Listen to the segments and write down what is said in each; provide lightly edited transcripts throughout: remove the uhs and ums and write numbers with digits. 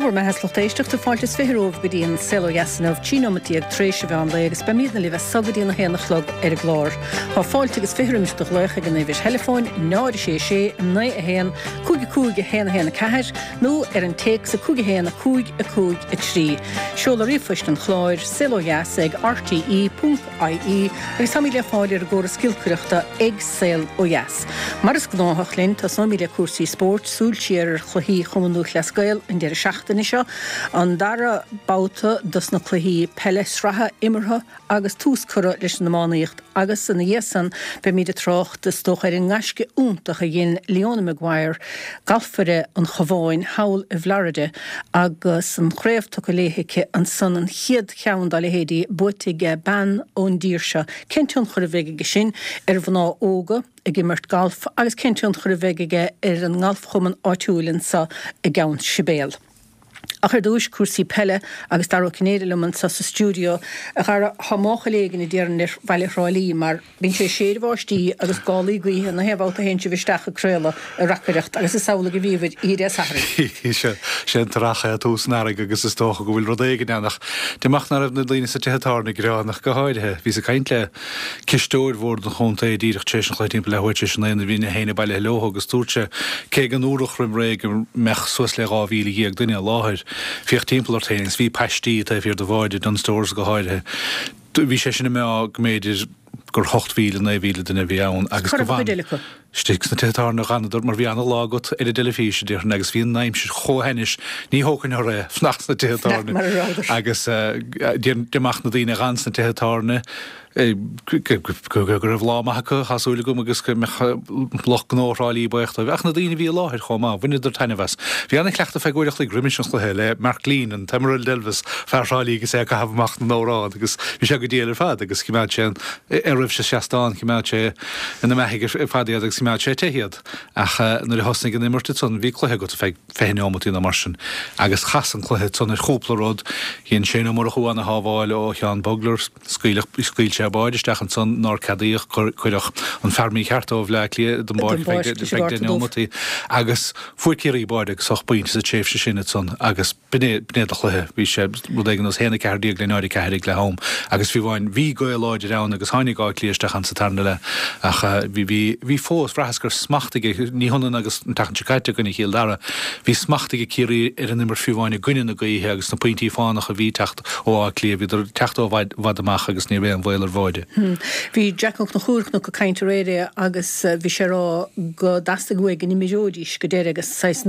Nuair me heslachtéisteach de fáilte sféróh go dtíon selo jasanmh tínomatíag tréise bhean légus be míad na libh sagadíon na héanachlog ar a glár. Tá fáilte agus féhrimiste lecha gan éhís telefóin 9 9 1 cúige héna héna ceir nó ar an téic sa cúige héna cúig a trí. Seola rifuist an chláir selo jas ag rte.ie agus samí le fáilir a ggóra skillcuireachta ag sel ó jas. Mar is gnáthach linn tá samí le cuasaí sport súltíar chluhíí chumanú leascail in deir seachtain seo an dara báta dus na chluhíí pelle sratha imirtha agus túscura leis na mánaíocht agus san dhéasan be míad a trocht de stoch ar an ngáisce úntaach a dhéon Leona Maguire galfare an chaváin hawl i bhlaride agus an chréibh go léhice an san an chiad cheann dá le héadí butige ban ón díirse centún chur bhéige sin ar bhaná óga ag imirt galf agus centún chur bhéige ar an ngalf chuman áitiúlinn sa i gceann sibéal. Ach dúis cuasaí pelle agus daró cinéidirlumann sa stúdio a char hamácha légan i ddéarnir bheileráilí mar bín sé séadhhaistí agus gálaí gaotha na hebháilta héint se bhisteach créile a racareacht agus is saola go bhíomid iad sahraí. sé tracha a túsnárig agus is tócha go bhfuil rud éigeach. Deach na na lína sa tethetarna gránach go háidethe, hí a caiint le cisteúir bhór an chunta díireach tééis le timp lehaite sin na bhína héna bailile leóth agus túirte cé an úrach rim réig mech suas le ráhíla íag duine láthir. Fiocht timpplair ténings, hí peistí a fir de bháide don stores go háidethe. Bhí sé sinna mé méidir gur 8,000 9,000 duna bhí ann agus go bhain. Sticks na tetarna ganador mar bhí anna lágat ar a delefíise dúr agus bhí naimsir chóhennis ní hócan ré fnacht na tetarna agus deach na dtíine gans na tetarna gur bhlámacha hasúla go agus loch gnórálí buachta bheach na dtíine bhí láthir chomá bhuiidir tainehas. Bhí anna chleachta feúireach le grimisisios le heile Mark Lín an Tamaril Delvis fearrálí agus é go hafhmacht na nórád agus bhí sé go déalar fad agus cimáid sé aribh se seaán cimáid sé ina meiche fadaí agus cimáid sé tehiad ach nuair hosnig an immirte son bhí chluthe go féinneámatí na marsin agus chasan chluthe son ar chóplaród híon sé mar a chuána hábháil ó Chean Bogler scuil sé báidisteach an son ná cadíoch chuireach an fermí cheartóh le lí don báid agus fuicéirí báide agus soch buinte sa tséifse sinne son agus bnéad a chluthe bhí sé bud nos héna ceirdíag le náirí ceirig le hám agus bhí bháin bhí go láidir an agus hánig á líisteach an sa tarna le ach bhí fós frachas gur smachtaige ní honan agus an tachan secaite gona chéal dara bhí smachtaige cíirí ar an immer fiúháinine guine na gaíthe agus na pointí fánach a bhí techt ó á lí idir techt ó bhd amach agus ní bhéh an bhil bháide. Bhí Jackach na chúrach nó go caiinte réide agus bhí sé rá go dasta goig in imimeódís go déir agus 6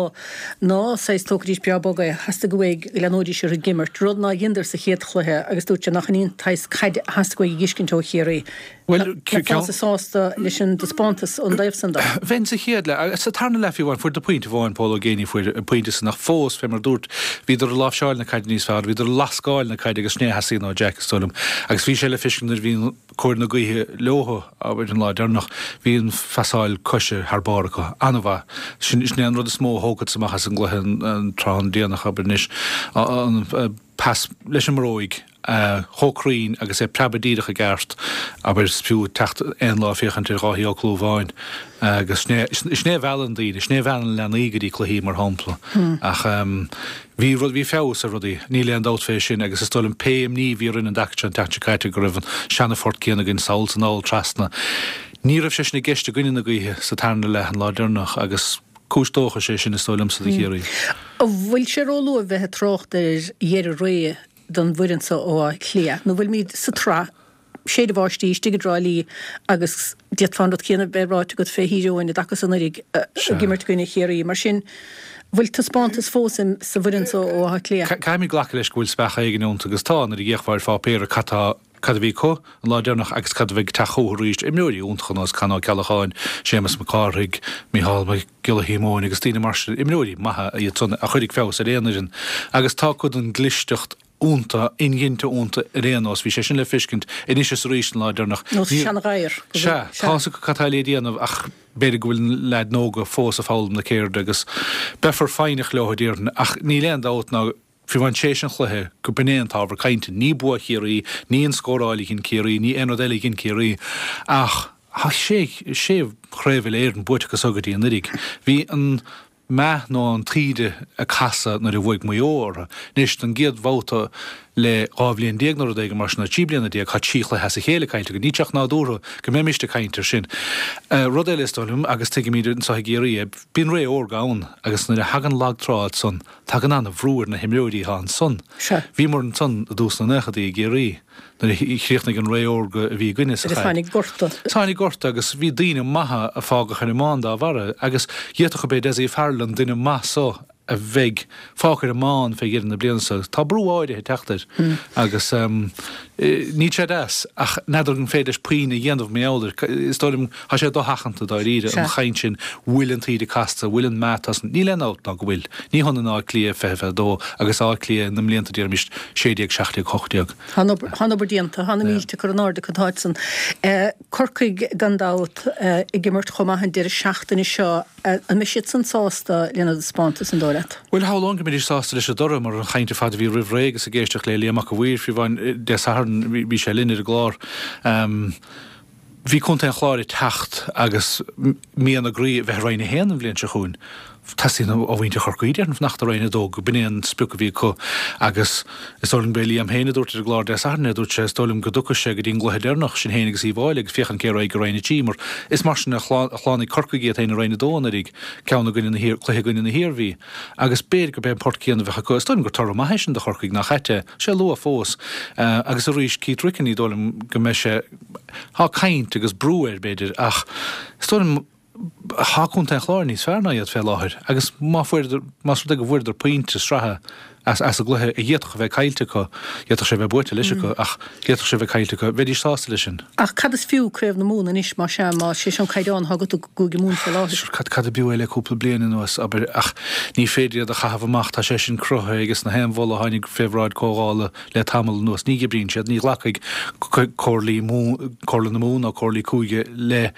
ná 6 tógadís beabbaga hasta goig le nódí se a gimmert rud ná dhéidir sa chéad chluthe agus dúte nach aníon tais caide hasta goig giscintó chéirí. Well, sásta leis an de spontas an daimhsanda. Ven sa chéad le sa tarna le fiúháin fuair de pointe bháin Paul O'Géine fuair pointe nach fós fé mar dúirt híidir láfseáil na caiide níos fearr, híidir lascáil na caiide agus snéhasí ná Jack Stolum agus bhí sé le fiscinar bhíon cuair na gaothe leotha a bhfuir an láidirnach bhíon fesáil coise thbáracha anmha sin an rud a smó hógad samachchas an gluithe an trán déanach abernis an pas leis an mróig hócrín agus é prebadíideach a gceart aber spiú techt an láfiochant ar ráthí á clúbháin agus sné bhean díine, sné bhean le ígadí chluhíí mar hámpla ach hí rud hí fés a rudí ní leon dát fé sin agus is stoil an PM ní bhí rinne dachte an techte caiite go raibh seanafort cíanana gin saolt an áil trasna. Ní raibh sé na geiste guine na gaothe sa tarna le an láidirnach agus cústócha sé sin is stoilm sa chéirí. Bhfuil sé róú a bheitthe trocht ar dhéidir ré don bhuiinsa ó clia. nó bhfuil míad sa trá séad bháistí stigadráilí agus diaadfandad chéanana beráte go fé híúin dachas san rig gimmert goine chéirí mar sin bhfuil taspátas fósim sa bhuiinsa ó clia. Caiimí ghlacha leis gúil specha igenúnta agus tá na dhéochhhair fá péir cad bhí có an láidirnach agus cad bheith tachoríist imúí úntchanás caná ceáin sémas macárig Míhall me gilahímóin agus tíine mar imúí maithe a dtuna a chuirigh fés a réanarin agus tá chud an glistecht únta inghinnta únta réanás bhí sé sin le fiscint inis is ríist láidirnach. nó seanna gaiir. Se tá go catáilí díanamh ach beidir go bhfuil leid nóga fós a fáilm na céirde agus befar féinech leothadíirn ach ní leon dát ná fi bhain sé an chluthe go benéan tábhar cainte ní bua chéirí, ní an scórálaí cin céirí, ní enodéala cin céirí ach sé chréibh éir an buite go sogadí an irig. Bhí an me nó an tríide a casa na bhig maióra, níos an géad bhóta le ábhlíonn déagnar ag mar na tíblianna déag cha tíochla heasa chéile caiinte go níteach nádúra go mé miste caiintear sin. Rud éileáilm agus tuige míidir sa géirí bíon ré ógáin agus na hagan lágráid son tá an anna bhrúir na himreúí há an son. Bhí mar an son a dús na nechadaí géirí. Chríochna an réorga a bhí gine Tánig gorta. Tánig gorta agus bhí daine maithe a fága chuna mándá bhara agus dhéach be í fearlan duine massá a bheith fáchar a máin fé ggéan na bliansa. Tá brúáide teachtar agus ní sé as ach neidir an féidir puoine dhéanamh méáidir. Istáim ha sé do hachananta dá ríide an chaint sin bhfuiln tríide casta, bhfuiln metas ní lená ná go bhfuil. Ní honna ná clia fefe dó agus á clia na mlíanta díar mist 60 chochtíag. Hanna bordíanta, hanna mílte chu an áda chutáidsan. Corcaig gandát i gimmart chomahan deir seachtain seo a me siad san sásta léana spántas an dóiret. Well, how long mé sásta leis a dora mar an chainte fad bhí rihrégus a géisteach le léamach a bhír fi bhain de saharn bhí sé linne a glár. Bhí chunta an chláir techt agus míana grí bheith roiine héanam bblion se chuún. Tasí ó bhainte chorcaíidir an nach roiine dó go bíon spuca bhí chu agus istálim béí am héine dúirte a glár de sarna dút sé stálim go ducha sé go dín gluthe sin héanagus í bháil agus fiochan cé go roiine tímar. Is mar sin chláánna corcaí a héine roiine dónarig ceanna gine chluthe gine na hirirhí. Agus béad go ben portcíanana bheitcha go stáim gur tar maihéis de chorcaig nach chaite sé lu a fós agus a ríis cí trican í dólim go me sé há caint agus brúir beidir ach stáim háún ten chláir níos fearna iad fé láthir, agus má go bhfuidir pointe strathe as a gluthe a dhéach bheith caiilte go, dhéach sé bheith buirte leise go, ach dhéach sé bheith caiilte go, bheith sásta lei sin. Ach cad is fiú créibh na múna is má sé má sé an caiideán hagad go mún fé láthir. Cad a bíú eile cúpla bliana nuas, aber ach ní féidir a chahabh amach tá sé sin crutha agus na héimhla hánig féhráid cógála le tamil nuas ní brín siad ní lechaig córlaí na mún a córlaí cúige le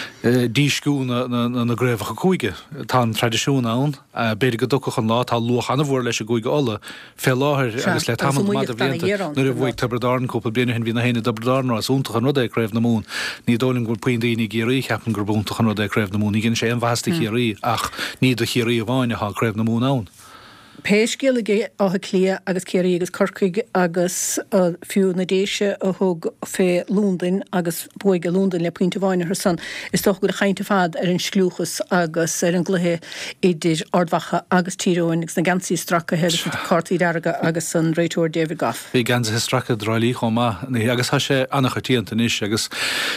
díscúna na gréibhacha cúige. Tá an tradiisiún ann, beidir go ducha an lá tá luach anna bhór leis a cúige óla fé láthir agus le tamil mad a bblianta nuair a bhfuig tabredáin cúpla bliana hin bhí na héine tabredáin as úntacha rud é craibh na mún. Ní dóling gur puin daoine géirí cheapan gur búntacha rud é craibh na mún, ní ginn sé an bhasta chéirí ach ní do chéirí a bháine há craibh na mún ann. Péiscéal ige átha clia agus céirí agus corcaig agus fiú na déise a thug fé Lúndain agus buige Lúndain le puinte bháine ar san. Is doch go a chainte fad ar an sclúchas agus ar an gluthe idir ordhacha agus tíróin agus na gansaí stracha head cartaí dearga agus an réiteúir David Goff. Bhí gansa stracha drálí chomá agus tá sé annach tíanta níos agus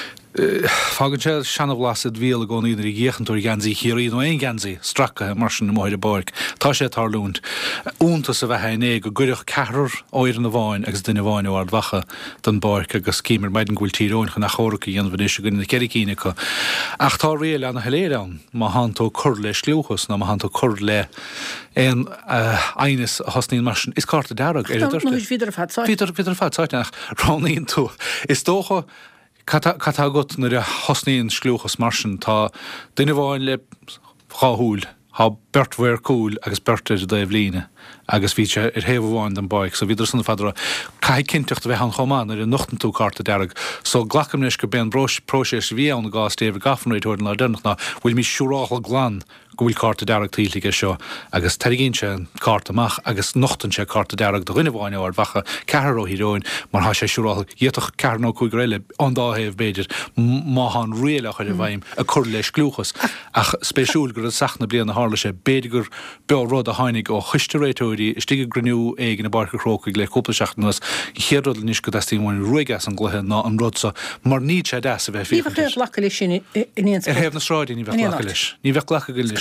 fágann sé seanna bhlasad bhíal a gcóí idir ggéchanúir gansaí chéirí nó éon gansaí stracha mar sin na máide barc. Tá sé tarlúnt. Úntas a bheith éné go gcuireach cehar áir na bháin agus duine bháin ó ardhacha don barc agus címar maidin gúil tíróin chu nach chóracha dhéanamh éis go na ceiricíine go. Ach tá réal anna heléireann má hantó cur le sclúchas ná má hantó cur le éon ainas hosnaíon mar sin is carta dearag ar dúirte. Víidir fadsáite nach ránaíonn tú. Is tócha Catá got na hosnaíon sclúchas mar sin tá duine bháin le cháthúil, há berthmhar cúil agus bertir de bhlíine agus bhí sé ar héamháin den baic, so bhíidir sanna fadra cai cinteachta bheith an chomán ar an nochtan tú carta dearag. So glacamnis go ben próséis bhí an na gás David Goffin réiteúir na dennach ná bhfuil mí siúráthal glán go bhfuil carta dearag tílige seo agus teigín sé carta amach agus nochtan sé carta dearag do rinne bháine ar bhacha cehar ó híróin mar há sé siúráthal dhéach cearnó chuig réile an dáhéh beidir má an réile chuir a bhaim a chur leis glúchas ach spéisiúil gur sachna blian na hála sé béidir be rud a hánig ó chuisteréiteúirí stige grniú ag na barca chrócaig le cúplaseachtanas chéadrod níos go dastí bhain ruigas an gluthe ná an rudsa mar ní sé de a bheith fi. Ní bheith lecha leis sin iníon hebh na sráidí ní bheith lecha leis. Ní bheith lecha go leis.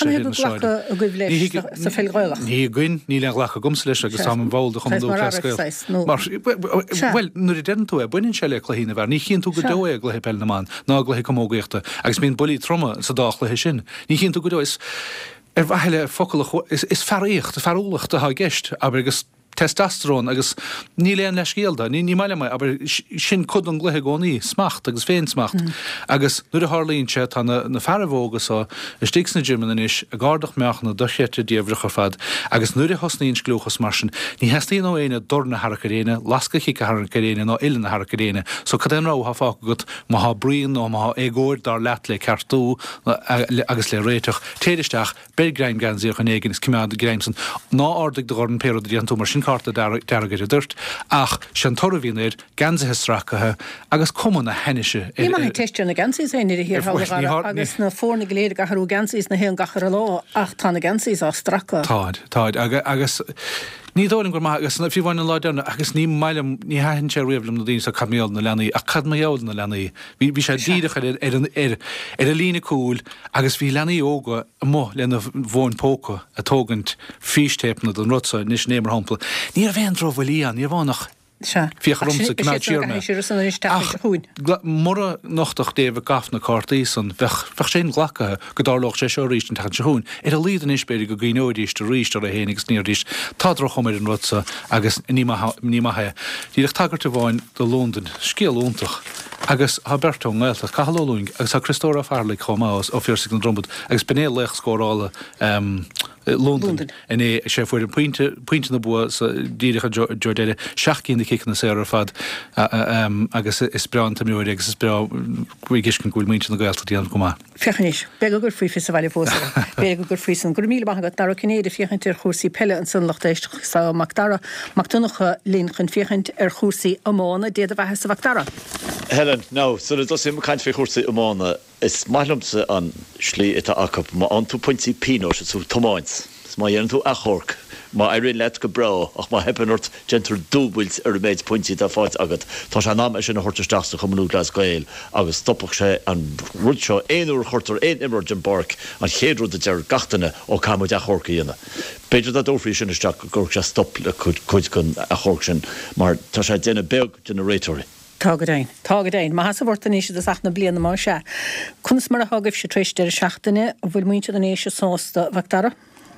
Ní gin ní le lecha gomsa leis agus sam bhil chum dú well nuair den tú buinn se le chluhína bhar, ní chin tú go dó gluthe pe naán ná gluthe commógaíochta agus mín bolí troma sa dáchlathe sin. Ní chin tú go dó is bhaile focail is feríocht a ferúlacht a há gist, aber agus testosterón agus ní léon leis céalda, ní meile mai, aber sin cud an gluthe gcónaí smacht agus féin smacht. Agus nuair a tharlaíonn sé tá na fearmhógas á stíos na gymna inis a gárdach meach na docheirte díomhreach ar fad, agus nuair a hosnaíonn glúchas marsin, ní heastíon ó éine dorna Harcaréine, lasca chica Harcaréine nó ilna Harcaréine, so cadén rá ha fá go má ha bríon nó má égóir dar leat le cartú agus le réiteach téidisteach bergreim gansaíoch an éigen is cimad Graimson ná ordig de gorn péro díantú mar sin carta deragir a dúirt ach sean torhínéir gansathe stracathe agus cuman na henise. Ní man teiste na gansís éine hir agus na fórna léir a harú gansís na héan gachar lá ach tá na gansís á stracha. Táid agus ní dóling gur agus na fiúhain an láidirna agus ní maiile ní haann sé riamhlam na dtíos a camíal na lenaí a cad maiall na lenaí. Bhí sé díidecha ar a lína cúil agus bhí lenaí óga mó lena bhin póca a tógant fístépna don rutsa níos némar hampla. Ní a bhéon dro bhfuil ní a bhánach fiocharumsa cymad siarna. Mora nochtach déh gafna cartaí san bheith sé ghlacathe go dárlach sé seo ríist an tan se hún. A líad an ispéidir go gíóiríist a ríist ar a hénig sníiríist tádroch chumid an rutsa agus ní maithe. Díach tagart a bháin do London scéalúntach agus ha Bertó nghailta cahalóúing agus ha Christóra Farley chomás ó fiorsigh an drombud agus benéal lech scórála London en sé fuir an puinte na bua díirecha Jordéile seachcín de kick na sé ar fad agus is brean tam nuir agus is bregiscin gúil muinte na gailta díana gomá. Fechanis, be gur frí fis a bhaile fósa. Be gur frí san gur míle bach dar cinnéad fichant ar chósaí pelle an san lachtéist sa Macdara Mactunacha línchan fichant ar chósaí amána déad a bheithe sa Macdara. Helen, no, so it does seem kind of chósaí amána is mailumsa an slí ita acap má an tú pointí pínos sú tomáins. Is má dhéann tú a chorc. Má éiríonn leat go bra ach má hepanort gentur dúbailt ar méid pointí tá fáid agat. Tá sé ná sin na hortasteachsa chumanú glas gail agus stoppach sé an rud seo éonúr chortar éon imar den barc an chéadrúd a dear gatainine ó camúid a chorca dhéanana. Beidir a dófrí sin isteach gur sé stop le chuid gon a chorc sin, mar tá sé déanana beg generatorí. Tágadain, má hasa bhórta níos a sachna bliana má se. Cunas mar a thugah sé tríiste ar seachtaine a bhfuil muinte an éisio sásta Macdara?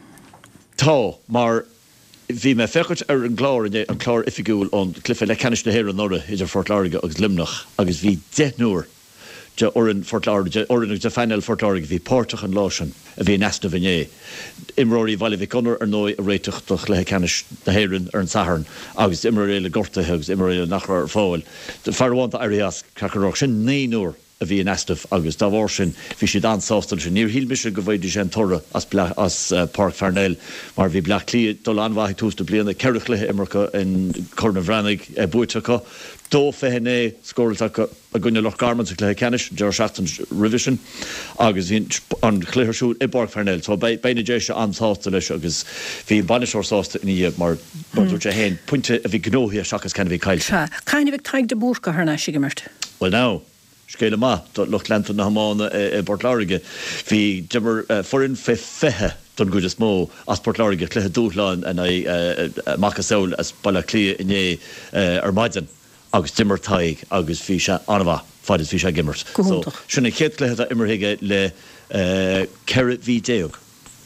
Tá, mar bhí me fechart ar an chlár ifigúil an clifa le canis na héir an nóra idir Fort Láirge agus Limnach agus bhí 10 nuair de orin Fort Láirge, orin de final Fort Láirge bhí pórtach an láisin a bhí nesta bhainné. Imróí bhaile bhí conar ar nói a réiteach le canis na héirann ar an saharn agus imróile gortathe agus imróile nach ar fáil. De farháinte arias cacarach sin 9 nuair a bhí nestah agus dá bhór sin bhí siad ansástal sin níor hílmise go bhfuidir sin torra as Park Farnell mar bhí bleach lí dul anmhaith tústa bliana ceirich lethe imircha in Corna Bhreanig buitecha dó fehenné scóirteach a gine loch garmans a léthe canis dear seachtain revision agus hín an chléirsú I Park Farnell so beine dé se ansásta leis agus bhí banisórsásta in íomh mar dúirt sé héin puinte a bhí gnóí a seachas cena bhí cail. Caine bhíh taig de búrca thna si gimmert. Well now Scéile má, Loch Lantern na Hamána Port Láirge. Bhí dimmer forin fethe don gúid is mó as Port Láirge cléthe dúchláin an macasaul as balla clia inné ar maidin agus dimmer taig agus bhí se anmha fad is bhí se gimmert. So sinna chéad cléthe immerthaige le ceire bhí déog.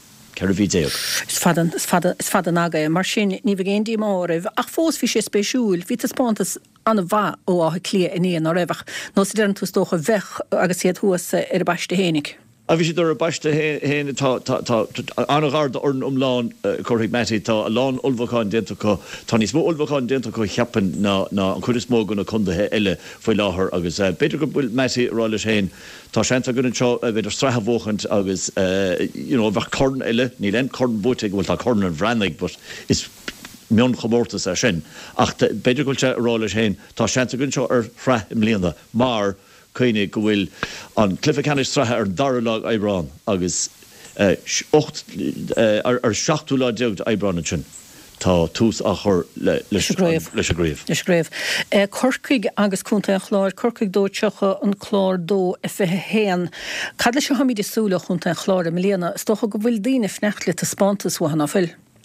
Is fad an aga mar sin ní bh géondí máirih ach fós bhí sé spéisiúil ví spátas an bha ó áthe clia iníon á raibhach nó sé dean tú tócha bheith agus siad thuas ar baiste hénig. A bhí sé ar baiste héna anghard orn umláin chuirigh metí tá a lán ulbhaáin déntacha tá níos mó ulbhaáin déntacha cheapan ná an chuir is mó gona chundathe eile foioi láthair agus beidir go bhfuil metí rála héin tá sénta gunn seo beidir strathe bhchant agus bheith corn eile ní len corn búteigh bhfuil tá corn an bhreanig but is mion chomórtas a sin ach beidir goil se rála héin tá sénta gunn seo ar fra im líana mar chuine go bhfuil an clifa canis strathe ar darlag Eibreán agus 8 ar 7 lá deag Eibreán sin. Tá tús a chur leis a gréibh. Corcaig agus cúnta a chláir, corcaig dótecha an chlár dó a fithe héan. Cad leis se hamíd súla chunta a chláir a mlíana, stocha go bhfuil daoine fnecht le a spántas wahanna fil.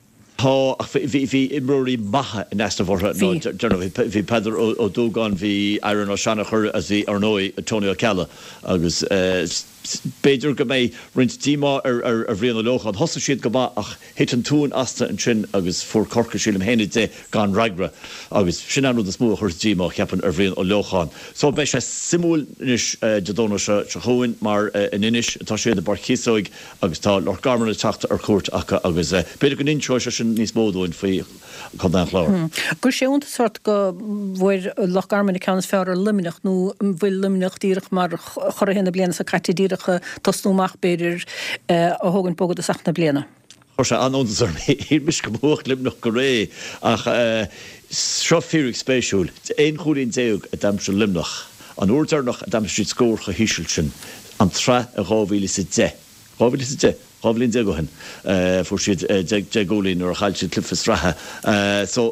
Tá hí imróí maithe in easta bhórtha hí peidir ó dúgáin hí Aaron O'Shanachar a bhí ar nói Antonio Calla agus beidir go méid rint tíma ar bhríonna lochan thosa siad go bá ach hit an tún asta an sin agus fuór corca sílim héine dé gan ragra agus sin anú smú chuir tíma cheapan ar bhríon ó lochan. So bei sé simúl inis dedóna se choin mar in inis tá sé de bar chióig agus tá Lord Garman teachta ar cuat agus beidir go intro sin níos módúin faoi chu an chlár. Gur sé úntasart go bhfuir Loch Garman ceannas fear ar liminach nó bhfuil liminach díirech mar chora héna bliana sa caitidíire tosnúach beidir a thugann bogad a sachna bliana. Chor sé anóntas ar hí mis go bhuach limnach go ré ach seo fírig spéisiúil. Éon chúlín déog a damse limnach. An úrtarnach a damse scór go híisiil sin an tre a ráhíle sa dé. Ráhíle sa dé. Ráblín de gohan for siad de gólín ar a chail siad clifa strathe. So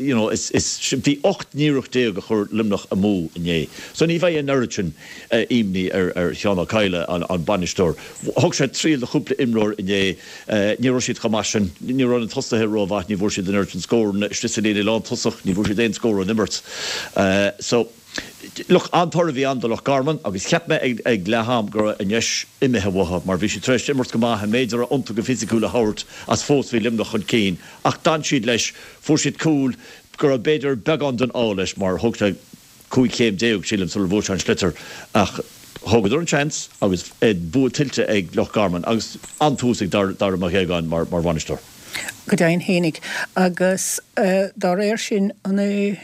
bhí 8 níireach dé go chur limnach a mó inné. So ní bheith an nuritin imní ar Seánna Caile an banistóir. Thug sé tríal de chúpla imróir inné níor siad chamásin, ní an tostathe róhhaith ní bhór siad an nuritin scór strisalína lá tosach, ní bhór siad éon scór an immert. So look antar bhí an Loch Garman agus ceap me ag leham gur a neis imethe bhtha mar bhí sé treis immert go maithe méidir antu go fisiciúla hairt as fós bhí limnach chun céin ach dan siad leis fuair siad cúil gur a beidir began den á leis mar thugta cúig céim déog sílim sul bhór an slitter ach thugad an chance agus bú tilte ag Loch Garman agus antúsig dar amach éigeáin mar bhanistóir. Go daon hénig agus dar sin an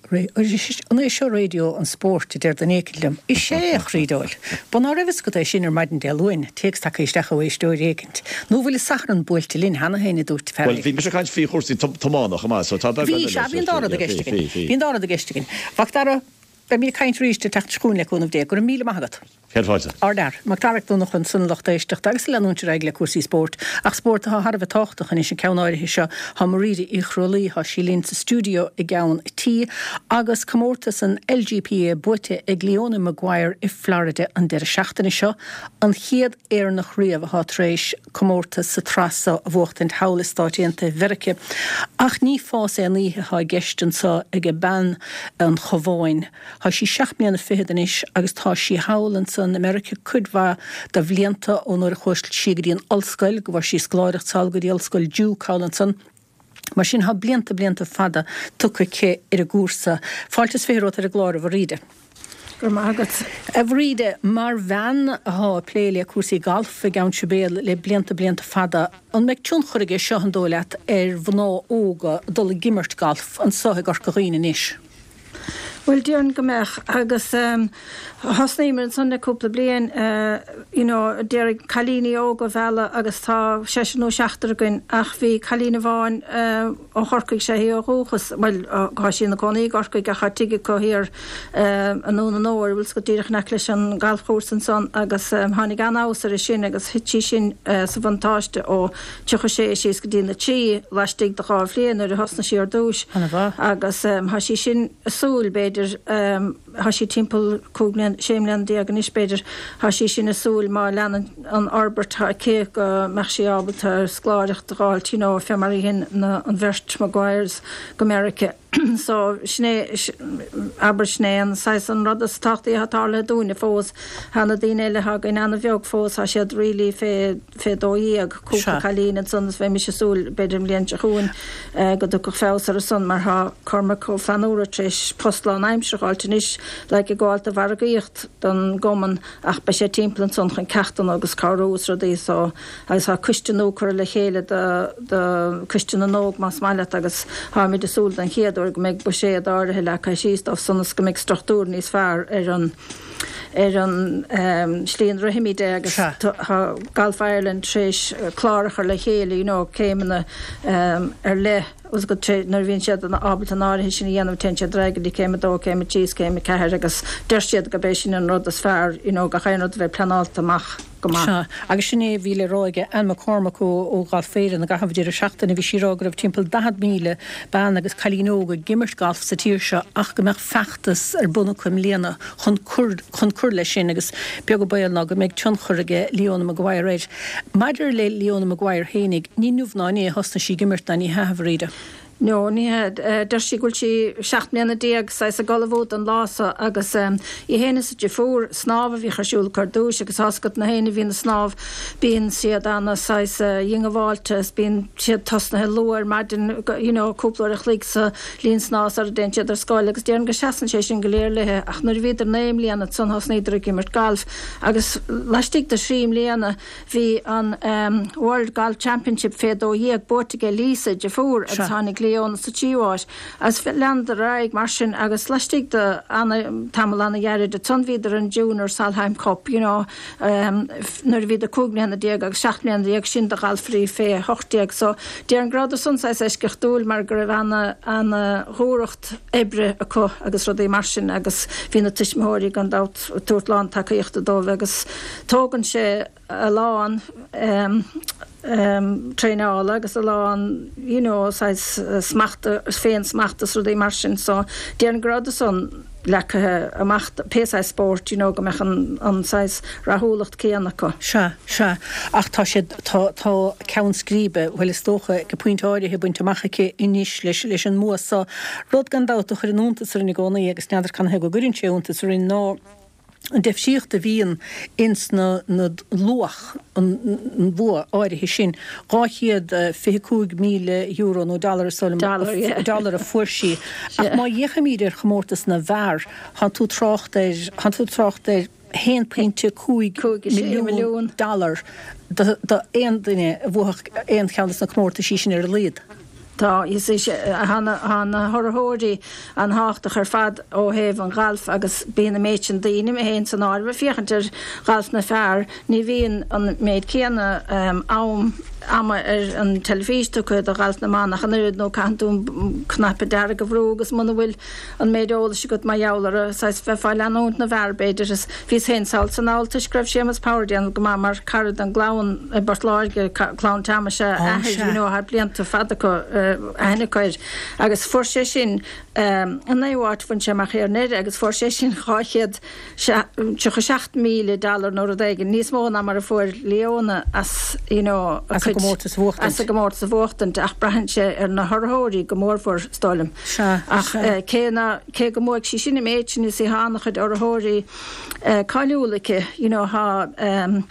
seo radio an sport der den ékilm. Is sé chrídóil. Ban á rihs go sin ar maidin de luin, teex take isteach éis dó rékent. Nú bhfuil sachar an builte linn hena héine dút fer. Well, hí me kaint fí chósí tomáach má so tá. Bhí bhín dára a gestigin. Bhín dára a gestigin. Fachtar be mí kaint ríiste techt skúnle chun dé gur míle magat. Ceáte. Ardar, mag tarach noch an sunlacht éisteach agus leúnte regle cuasí sport. Ach sport a Harbh táchtach an is sin ceáir seo ha maríide i chrolí ha sílín sa studio i gaan tí agus commórtas an LGPA buite ag Leona Maguire i Florida an deir seachtainna seo an chiad éar nach riamh ha tréis commórtas sa trasa a bhcht an haulastáitianta Verice. Ach ní fás é níthe ha gestan sa ag a ban an chomháin. Ha sí 6 mbliana fihead is agus tá sí haulan an America cudhá da bhlianta ó nuair a chuistil sigadíon olscoil go bhar sí scláireach salgadí olscoil dú Collinson. Mar sin ha blianta fada tucha cé ar a gúrsa. Fáiltas férót ar a gláir a bhríide. Gur mágat. A bhríide mar bhean ha pléile cuasaí golf a gceann sibéal le blianta fada an meid tún chuige seo an dóileat ar bhná óga dul gimmert golf an sothe gur go riine níos. Well, Dion Gamech, agus hosnéimer an sunna cúpla blian, deir Calíní óga bhela agus tá 16 gon ach bhí Calína bháin ó chorcaig sé hí ó rúchas, well, gá sin na conaí gorcaig a chatige có hir an nún an óir, bhfuil go dtíirech nec leis an galfchús an son agus hánig an ásar sin agus hití sin sa bhantáiste ó tucha sé síos go dtína tí leistigh de chá bhliain ar a hosna sí ar dúis agus há sí sin súil beidir ha sí timppel cúglen séimlen diagan is beidir ha sí sin a súil má lean an Albert ha cé go meach sí ábal tar skláirecht ráil tí fé mar hin na an Vert Maguires go America. So aber sné an 6 an rud as táchtaí hatála dúna fós hena daine eile ha in anna bheog fós ha siad rilí fé dóíag cúpa chalína son fé mis súil beidir mlíonte chuún go du go fésar a son mar ha corma có fanúra tris postlán aimseáiltin is le i gáil a bhargaíocht don goman ach be sé timpplain son chun ceachtan agus carús rodí so agus ha cuistanú chuir le chéile de cuistan an nóg más meile agus ha mí de súil an chéad go méid bu sé áirithe le caiisiist of sannas go méid strachtúr níos fearr ar an slíon rahimide agus galfeirlen tréis chlárachar le chéile céimena ar le was go nar vín siad an ábal an áirithe sin dhéanamh tense dreigad í céime dó céime tíos céime ceir agus deirsiad go bééis sin an rud as fearr go chéanad bheith planálta amach. go. Agus sinné bhíle roiige an McCormack ó gáil féidir na gahan bhdíidir seachtainna bhí sirágrah timppel 10 míle ban agus chalínóga gimmert gáh sa tíir se ach go meach feachtas ar buna chuim léana chun cur lei sin agus beag go bail ná go méid tionchorige Leona Maguire réid. Maidir le Leona Maguire hénig ní nuhnáí hosna sí gimmert na ní hehríide. No, ní der si gúil si 7 mbliana déag sa galhód an lása agus I héine sa fór snáb bhí chaisiúil cardúis agus hascat na héine hí na snáb bíon siad anna sa dhéingeháiltas bíon siad tosna he luir maidin cúplair a chlíigh sa líon snás ar den siad ar sáil agus déan go seaan sé sin goléir lethe ach nuair bhíidir néim líana san hasnéidir gimmert galf agus leistigh de sríim líana bhí an World Golf Championship fédó dhéag Portugal lísa de fór agus tháinig Leon sa tíháis as lean de raig mar sin agus leistigh de tamil anna dhearad de tunhíidir an Júnior Salheim Cup, nuair bhí de 2 mbliana déag agus 7 mbliana déag sin de galfrí fé 8 déag, so déar an grad sun sa cechtúil mar go raibh anna thuireacht ebre acu agus rud é mar sin agus hí na tuismóirí gan dat túirtláán takeíochtta dómh agus tógann sé a lán tréála agus a lán smachta féin smachtas ru é mar sin, so déar an grad son lecathe amach PSI Sport go meach an rathúlacht céanna go. Se ach tá sé tá ceann scríbe bhfuil is tócha go pointáirithe buinte maicha inis leis an mua sa rud gan dáta chuir an úntas ar na gcónaí agus neadidir can go gurinn sé úntas ar ná an defsíocht a bhíon ins na luach an bua áirithe sin gáchiad €52,000 nó dollar a fuairsí ach má dhéchamíidir chomórtas na bhar han tú trácht éir $1.2 milliún da éon duine bhuach éon cheannas na chmórta sí sin ar a líad. Tá hanna thorthóirí an háach ar fad ó héh an galf agus bíana méidin daoine a héon san áir fiochantar galf na fearr, ní bhíon an méid céanna am ama an telefístu chud a galf na mánach an nuad nó canún knappe dear go bhrúgus muna bhfuil an méideola si go mai jouler fáil anút na bharbeidir is hís hénsáil san álta scref sémas Powerdian go mar carad an gláin Bartláige clán tamise har blianta fada ahenneáir agus for sé sin an éhát fan semach ar neir agus for sé sin cháchiad $7 míle nó a daigen níos mó na mar a fuair Leona as gomórtas bhchtint ach brehan sé ar na thorthóirí go mór for stálim. Ach cé go móid sí sinna méidsin is í hánachad orthóirí cáiliúlacha há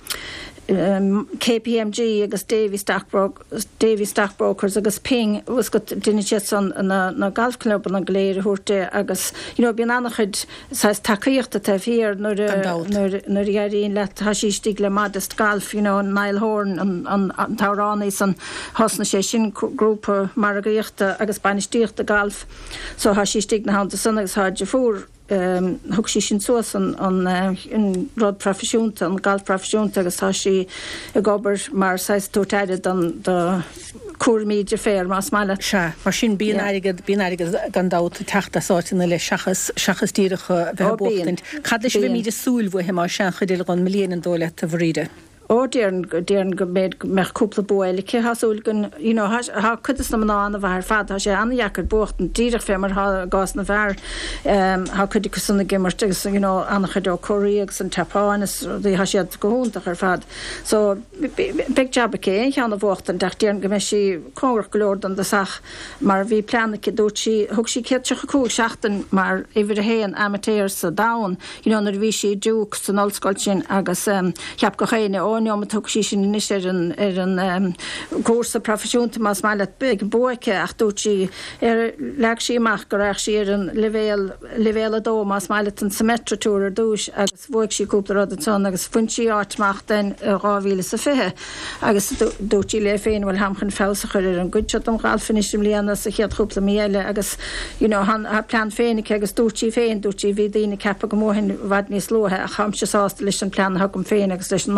KPMG agus Davy Stockbrokers agus Ping was got dinne son na golfclub an gléir hurte agus bíon annachid takeíochtta ta fír nur garín le hasístig le Modest Golf Niall Horn an Taurani san hasna sé sin grúpa margaíochtta agus banistíochtta golf so hasístig na hananta san agus há fúr thug sí sin suas an rud profisiúnta an galf profisiúnta agus tá sí a gobar mar 6 túteide an cuairmíide fér más meile. Mar sin bíon aige gan dát teachtasáitina le seachas díirecha bheitbóint. Cad leis bhí míide súil bhfu mar sean chudéile an milliónan dóla a bhríide. Déan go méid meach cúpla buile ce hasúil gon chudas na mána bhar fad sé anheachar bucht an díireach fé mar gás na bhar chuidir go sanna gimmart agus annachchadó choíagus an tapáinas dí siad gohúntaach ar fad. So big job cé cheanna bhcht an deachtían go me sí cóir golóir an deach mar bhí pleanaice dútí thug sí ceteach cú seachtain mar éhir a héan amatéir sa dáin nar bhí sí dúk san olscoil sin agus cheap go chéine ma tug sí sin inis ar an gcósa profisiúnta más meile big buice ach dútí leag sí amach go raach sí ar an levéla dó más meile an semetratúr ar dúis agus bhuiig sí cúpla rud an agus funtí áitmach den 2005 agus dútí le féin bhfuil hamchan fésa chuir ar an gúte am gáilfinistim líana sa chéad cúpla míile agus han plan féinnig agus dútí féin dútí bhí daoine cepa go mórhin bhd níos lothe a chamse sásta leis an plan thugam féin agus leis an malchan cíine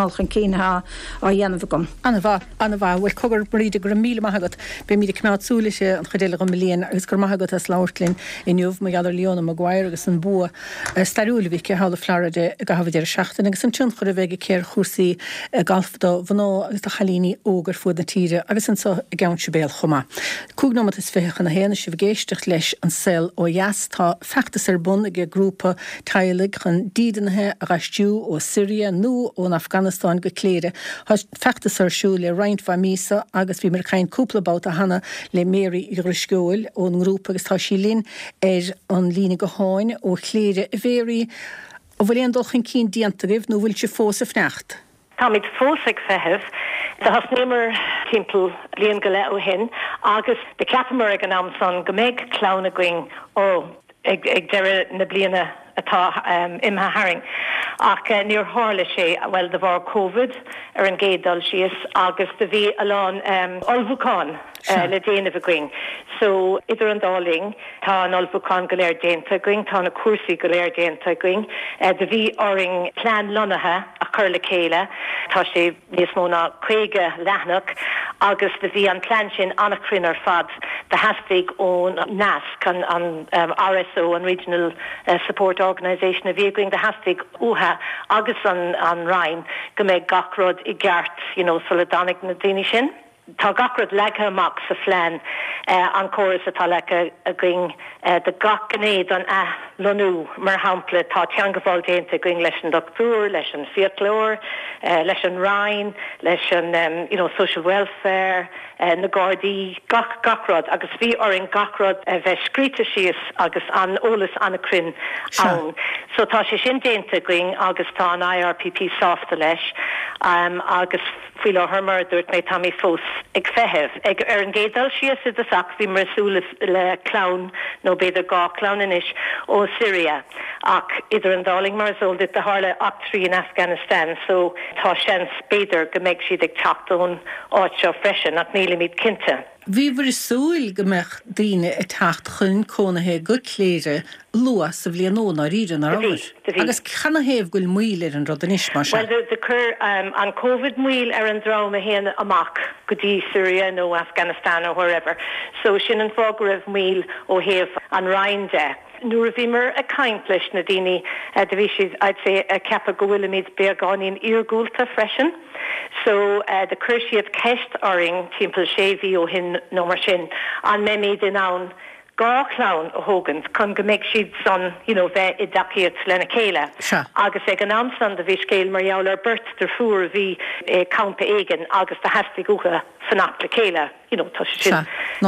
sin ha á dhéanamh gom. Anna bhfuil cogur bríide gur míle maigad be mí cmeádsúlaise an chudéile go milíon agus gur maigad as láirlinn inniuh me gadidir Leona Maguire agus an bua starúlahí ce hála Florida go hafaidir seachtain agus an tún chur a bheith céir chósaí galfadá bhaná agus a chalíní ógur fuad na tíre agus an sa gceann se béal chumá. Cúgnómat is féchan na héana si bhgéisteach leis an sel ó jaas tá feachtas ar bun ag grúpa tailig chun dídanathe a gaistú ó Syria nó ón Afghanistan go cléire. Feachtas ar siú le Reinfa mísa agus bhí mar cain cúplabát a hana le Mary i Griscúil ón grúpa agus tá sí linn an lína go háin ó chléire a bhéirí ó bhfuil éon dulchan cín diantaribh nó bhfuil se fós a fnecht. Tá mit fósig fehef, de has némer timpel líon go le ó hin, agus de ceapamar ag an amson go méid clown a going ó ag deire na bliana atá imha haring. Ach níor hála sé well de bhar COVID ar an gédal síos agus de bhí alán olbhuacán le déanamh a going. So idir an dáling tá an olbhuacán go léir déanta going, tá na cuasaí go léir déanta going, de bhí oring plán lonathe a chur le céile, tá sé níos móna chuige leathnach agus de bhí an plán sin annach crin ar fad de hastig ón NASC an RSO, an Regional Support Organisation a bhí going de hastig uha agus an Rhein go méid gachrod I gceart, solidánig na daoine sin. Tá gachrod lecha amach sa phlean an choras atá lecha a going de gach gnéad an lonú mar hampla tá teangaháil déanta going leis an doctúr, leis an fiatlór, leis an Rhein, leis an social welfare, na Gardaí, gachrod agus bhí oring gachrod bheith scríte síos agus an ólas anna crin ann. So tá sé sin déanta going agus tá an IRPP sáfta leis agus fuiile harmar dúirt mé tamí fós ag fehef ag ar an gédal síos a sach bhí mar súla le clown nó beidir gá clownanis ó Syria ach idir an dáling mar zóldit de hále actrí in Afghanistan so tá seans beidir go méid siad ag teachtún áit seo freisin ach níla míad cinnte. Bhí bhar súil go meach daoine i teacht chun cónathe go cléire luas sa bblianón á rían ar áir. Agus chana héamh goil muil ar an rodanis mar se. Well, de chur an COVID muil ar an drama héana amach go dtí Syria nó Afghanistan or wherever. So sin an fág raibh muil ó héamh an Rhein de. Nuair a bhí mar a caint leis na daoine de bhí siad I'd say a ceapa go bhfuil míad beagáín iargúlta freisin. So de chuir siad ceist oring timpeall sé bhí ó hin nó mar sin an méid in ann gá clown a hógans chun go méid siad son bheith I daciad lena céile. Agus ag an amsan de bhí scéil mar jouler burt der fuair bhí counta éigen agus de hastig ucha fanach le céile. Tá sin.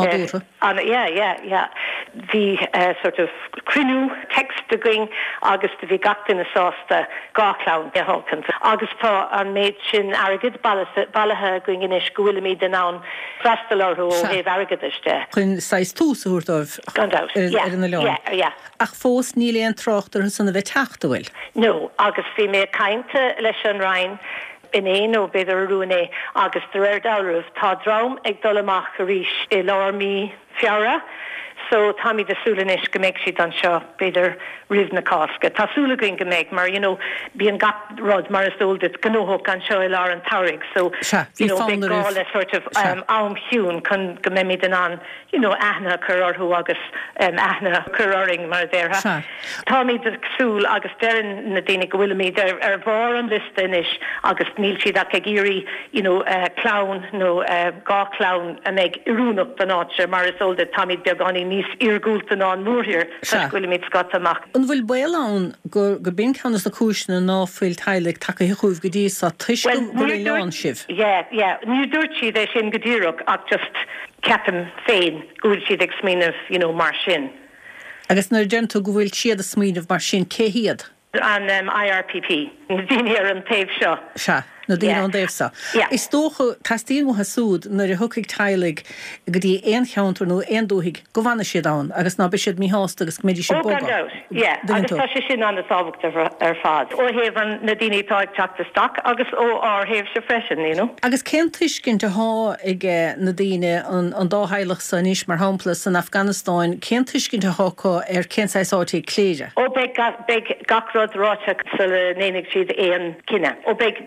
Bhí sort of crinú text a going agus de bhí gatain na sásta gá clown de hógans. Agus tá an méid sin agad bailithe going inis go bhfuil míad den ann freistalárthú ó héh agaiste. Chun 6 túsúirtamh ar na leon. Ach fós níléon trochttar sanna bheith teachta bhfuil? No, agus bhí mé cainte leis an Rhein in éon ó beidir rúné agus de réir dáhrúh tá drám ag dul amach go rís I lármí fiara. So Tommy de Súlanis go méid siad an seo beidir rih na cásca. Tá súla going go méid mar bí an gap rod mar is dúldit gnóthóg an seo I lá an tarig. So big gála sort of am hiún chun go méid an an aithna chur orthú agus aithna chur oring mar déirtha. Tommy de súl agus dean na daine go bhfuil míid ar bhar an lista inis agus níl siad ach ag írí clown nó gá clown a méid irúnach den áte mar is dúldit Tommy beagání níos iargúlta ná múthir gofuil míid scot amach. An bhfuil bailán gur bin cheannas na cúisina náfuil tailig take chuúh go dtí sa tuis go leán sibh. Ní dúirt siad é sin go dtíreach ach just ceapan féin gúil siad ag smíanamh mar sin. Agus nar gentu go bhfuil siad a smíanamh mar sin cé hiad? An IRPP. Ní ar an taobh seo. na dtíine an déifsa. Is tócha tastíon mo hasúd nar a thucaigh tailig go dtí éon cheantar nó éon dúthaigh go bhana siad ann, agus ná bisiad mí hásta agus méidir sé boga. Agus tá sé sin an tábhacht ar fad. Ó héh an na daoine táid teachta stac agus ó héh se freisin, Agus cén tuiscin te há ag na daoine an dáthaileach san níos mar hampla san Afghanistáin, cén tuiscin te hácha ar cénsáisátaí cléire? Ó be gachrod ráteach sa le nénig siad éon cinenne. Ó be gach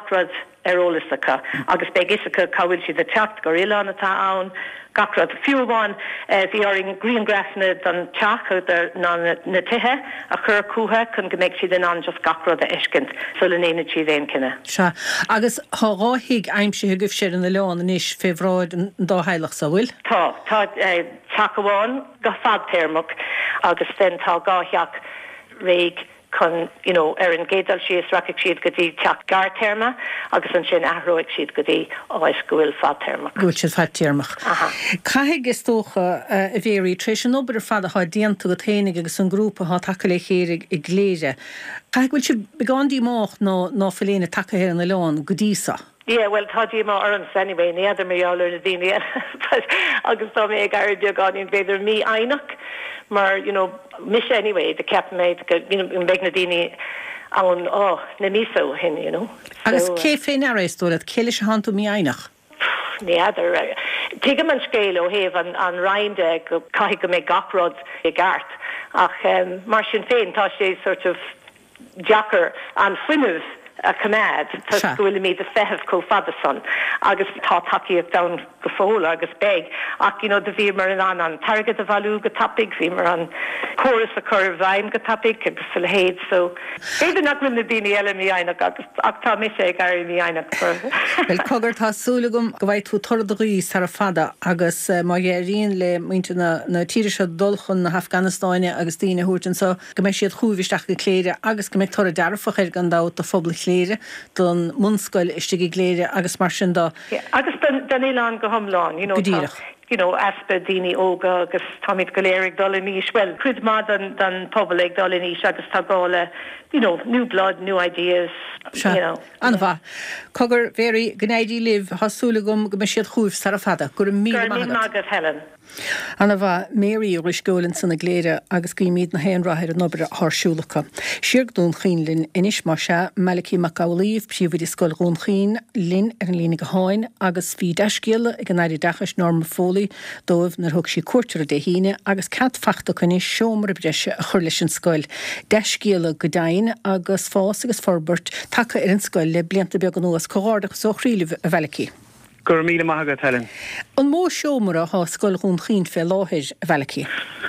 gacrad ólasacha agus be isacha cabhfuil siad a teacht gur ileán atá ann gacrad fiúháin bhí ar in Greengrassna don teach na tithe a chur cúthe chun go méid siad in an just gacrad a iscint so le néad siad éon cinenne. Se agus thráigh aimimsithe goibh séar an na leán níos féhráid an dá heileach sa bhfuil? Tá teachháin go fadtéirmach agus den tá gátheach réig chun ar an gédal sios racic siad go dtí teach gar terma agus an sin athróigh siad go dtí áis go bhfuil fadtéirmach. Gúil siad fadtéirmach. Caithfidh is tócha a bhéirí tréis an obair fada há déanta go téananig agus an grúpa há take le chéir i gléire. Caithfidh bhfuil siad beándí mách ná filéna takehéir an na leán go dísa? Yeah, well, tádí má orms anyway, ní adar mé álar na daine agus tá mé ag airde gáin beidir mí ainach, mar, mis anyway, the cap made, in begna daine an, na míso hin, Agus cé féin aréistóra, céile se hanú mí ainach? Ní adar, tuige man scéil ó héh an rainde go caithfidh go mé gacrod i gart, ach mar sin féin tá sé sort of jacker an fuinmh a cumad tá gohfuil mí a feheh có fada son agus tá takeíocht da go fóil agus beg ach de bhí mar an targad a bhú go tapig bhí mar an choras a chur bhaim go tapig agus fi héad so éidir nach bhfuil na daine eile mí ainach agus ach tá mis é garí mí ainach. Well cogur tásúlagum go bhaid tú tordaí ar a fada agus má ríon le muinte na tíiri se dulchun na Afganistáine agus daine húirtin so go mé siad chuúhisteach go cléire agus go méid tora dearfach ar gan dá a fphobal léire don munscoil istigi léire agus mar sin dá. Agus den éán go hamláin, aspa daoine óga agus táid go léirigh dul níos well. Crid má den pobl ag dul níos agus tá gála, new blood, new ideas, Anna bha, cogur bhéirí gnéidí liv hasúlagum go me siad chuúh sar a fada, gur mí mágad Helen. Anna bha Mary ó riscólinn sanna gléire agus go míad na héanráthir an obair thsúlacha. Siirg dún chiínlinn inis mar se Malachi Macaulíomh príomhid iscoil Rún Chiín linn ar an lína go háin agus bhí deiscéal ag an éidir dachas Norma Foley dóibh nar thug sí cuairtear de híine agus cad fachta chuine seomar a breise a chur leis an scoil. Deiscéal go dain agus fás agus forbert take ar an scoil le blianta beag an nuas cóárdach so chríileh a Valachi. Gur míle maithagad Helen. An mó seomara há scoil Rún Chiín fé láthir a Valachi.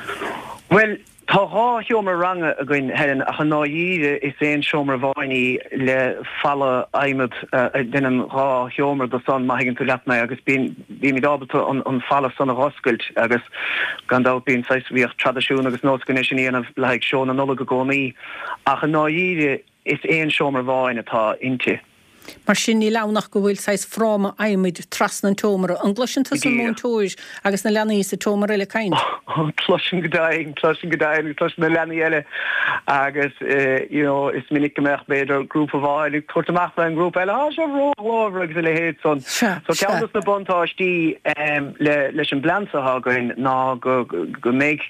Well, tá há seomar ranga a gin Helen a chanáíre is éon seomar bháinní le falla aimimid den an há seomar do son maithigin tú leatna agus bí mi dábalta an falla son a hoscailt agus gandá bíon sais bhíoh tradiisiún agus nóscaine sin íanamh le seán an nula go gcónaí a chanáíre is éon seomar bháin atá inte. Mar sin ní lánach go bhfuil sais fráma aimimiid trasna an tómara an gluisinta san múntóir agus na leanaí sa tómara eile caint. Tluisin godáin, tluisin na leanaí eile agus is minic gomeach beidir grúpa bháil tuairteach le an grúpa eile se bhróláhar agus le héad son. So ceantas na buntáistí leis an blansa hágain ná go méid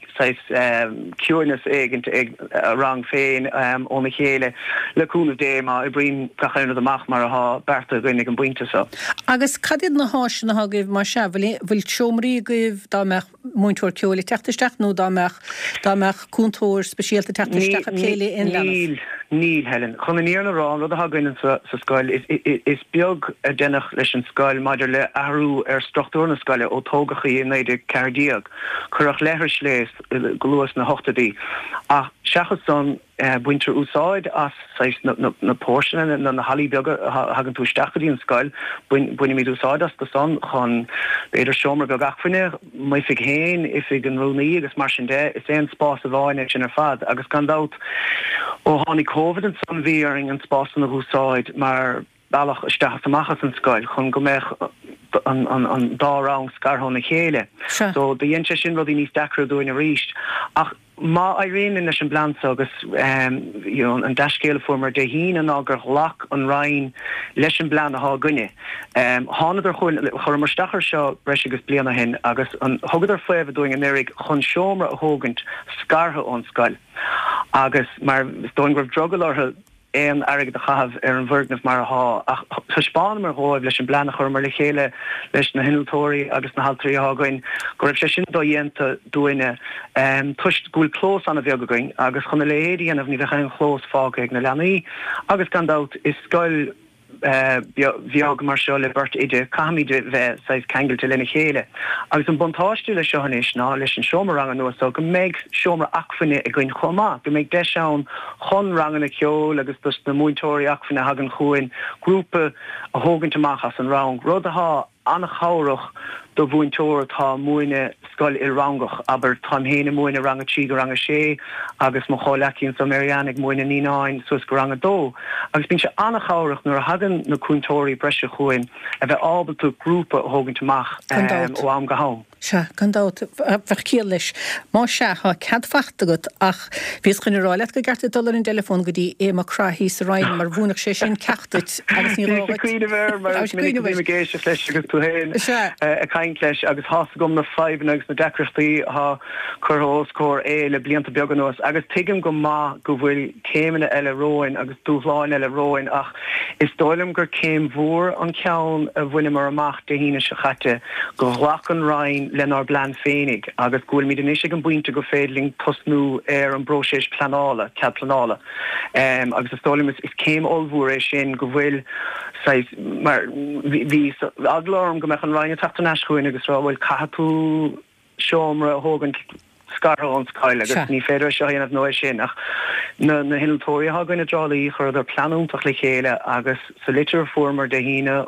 ciúnas ag rang féin ó na chéile leúna déma i brín gachéanna amach mar ha berta goinnig an buinte so. Agus cadid na háis na hagah mar se bhfuil teomraí goibh dámeach muintúir ceola teachtasteach nó dámeach cúntóir speisialta teachtasteach a chéile in leanamh. Níl Helen. Chun an íarna rán rud a hagainn sa scoil is beag a dénach leis an scoil maidir le ahrú ar struchtúr na scoile ó tógachaí in éidir cardíag. Curach lethir sléis glúas na hochtadaí. Ach seachas son buinter úsáid as na portion na halí beag hagan tú stachadí an scoil buine míad úsáid as go son chun beidir seomar go gachfuine mai fig héin ifig an rúnaí agus mar sin dé is éon spás a bháine sin ar fad agus gandát ó hánig COVID an son bhíaring an spás an úsáid mar bailach isteachas amachchas an scoil chun go méich an dárang scarthna chéile. So de dhéonse sin rudí níos dacra dúin a ríist. Ach má éiríonn leis an blansa agus an deiscéal formar de hín an águr lach an rain leis an blan a há gunne. Hánaidir chur mar stachar seo breis agus bliana hin agus an thugadidir fuamh dúing an érig chun seomra a thógant scartha ón scoil. Agus mar dóin gribh drogal ortha éon airigh de chahabh ar an bhirgnamh mar athá ach tá spáin mar thóibh leis an blanach chur mar le chéile leis na hinútóirí agus na haltarí athgain go raibh sé sin dó dhéanta dúine tuist gúil clós anna bheag again agus chuna léirí anamh ní bheith an chlós fága ag na leanaí agus gandát is scoil bheag mar seo le burt idir caiimiide bheith sais cengailte lena chéile. Agus an buntáistú le seohanéis ná leis an seomar rang an nuas so go méid seomar acfanne a gcuin chomá, go méid de seán chun rangan na ceol agus dus na múintóirí acfanna hagan chuin grúpa a hógantamach as an rang. Rud atá annach cháireach do bhúintóir tá muoine scoil i rangach, aber tá héna muoine rang a tí go rang a sé, agus mo cholecíonn sa Mariannig muoine níáin sus go rang a dó. Agus bín se annach cháireach nuair a hagan na cúntóirí breise chuin a bheith ábaltú grúpa a hógantamach ó am go hám. Se gandát bhecíal leis má se ha cadfachta go ach bhís chun ráile go gart dollar in telefón go dtí é mar crahí sa rain mar bhúnach sé sin ceachtait agus ní géisi leis agus tú héin a caiin leis agus hása gom na 5 agus na decrasí ha churthóscór é le blianta beagganós agus tuigim go má go bhfuil céimena eile roin agus dúhláin eile roin ach is dóilm gur céim mhór an ceann a bhfuine mar amach de híine se chatte go ghlachan rain lenar blan fénig agus gúil míid an isig an buinte go fédling tosnú an broséis planála, cead planála. Agus is dólim is céim olbhúr é sin go bhfuil mar ví aglóm go meach an rain tatan aschuin agus rá bhfuil cahatú seomra hógan scarra an scaile agus ní féidir se héanamh nó sin ach na hinaltóirí haganna drálaí chur ar planúntaach le chéile agus sa litir formar de híine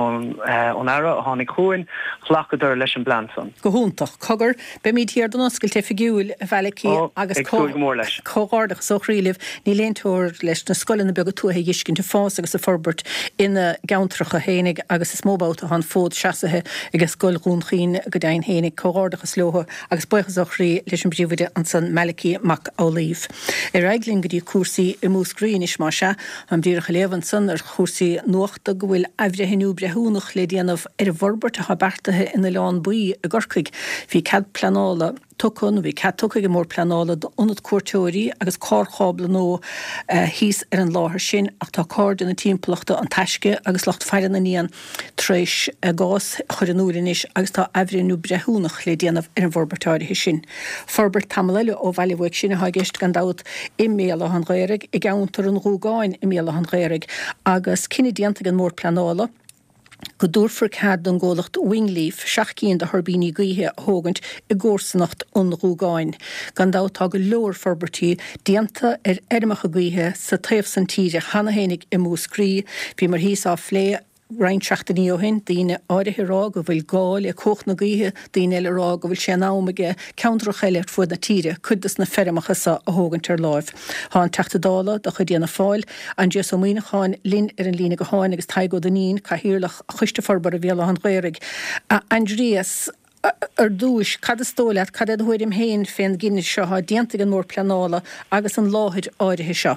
ón ara a tháinig chuin chlachadar leis an blanson. Go húntaach cogur be míad tíar don oscail te figiúil a bhealaí agus cógáardach so chríileh ní léontóir leis na scoilin na beag túthe dhiiscinn te fás agus a forbert ina gauntracha hénig agus is móbáta an fód seasathe agus scoil rúnchaín go dain hénig cógáardach a slótha agus buchas a chrí leis an bríomhide an san Malachi Mac O'Leave. Reigling go dtí cuasaí i mús Green is mar se an bdíirecha léhan san ar cuasaí nuachta go bhfuil aibhrehinú brethúnach le déanamh ar bhorbert a chabartathe ina leán buí a gorcaig hí cad planála tukun vi cattuig mór planála onad cuairteoirí agus cárchábla nó híos ar an láthir sin ach tá card in na timplachta an taisce agus lecht feiran na níon tréis gás chuir an úrinis agus tá aibhrehinú brethúnach le déanamh ar an bhorbertáirithe sin. Forbert tamile ó bhailehhaig sin a haigist gan dát i méla an réirig i gauntar an rúgáin i méla an réirig agus cinine dianta an mór planála go dúrfur cad an ggólacht Wingleaf seachcíonn de tharbíní gaothe thógant i gcósannacht an rúgáin. Gan dátá go leor forbertí dianta ar ermacha gaothe sa taobh san tíre chana hénig i mús Crí, bhí mar híos á phlé Rein seachtaí ó hin, daoine áirithe rá go bhfuil gáil a cóch na gaothe, daoine eile rá go bhfuil sé námaige ceantrach eile fuair na tíre, chudas na ferramachas a thógant ar láimh. Tá an teachtadála do chu déanana fáil, an Jesu Míonacháin linn ar an lína go háin agus taigó danín caithíirlach chuiste forbar a bhéala an réirig. Andreas ar dúis cad a stóleat cad a thuirim héin féin gine seo há dianta an mór planála agus an láthid áirithe seo.